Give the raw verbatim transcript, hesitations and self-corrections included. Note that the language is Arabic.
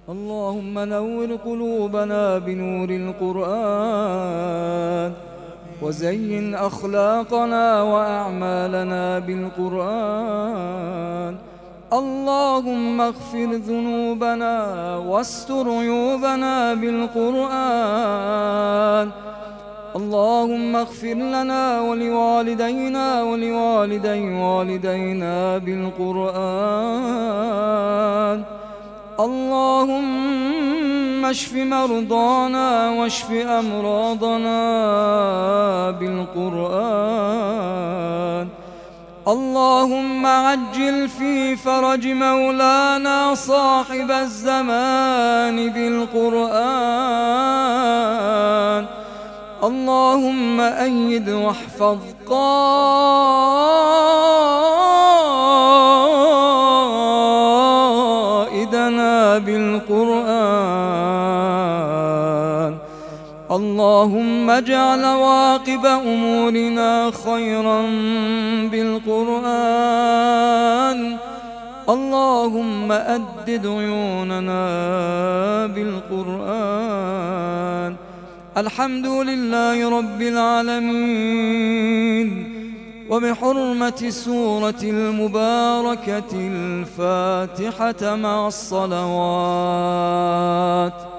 اللهم نور قلوبنا بنور القرآن، وزين أخلاقنا وأعمالنا بالقرآن. اللهم اغفر ذنوبنا واستر عيوبنا بالقرآن. اللهم اغفر لنا ولوالدينا ولوالدي والدينا بالقرآن. اللهم اشف مرضانا واشف أمراضنا بالقرآن. اللهم عجل في فرج مولانا صاحب الزمان بالقرآن. اللهم أيد واحفظ قائدنا بالقرآن. اللهم اجعل عواقب أمورنا خيرا بالقرآن. اللهم أدد عيوننا بالقرآن. الحمد لله رب العالمين. وبحرمة سورة المباركة الفاتحة مع الصلوات.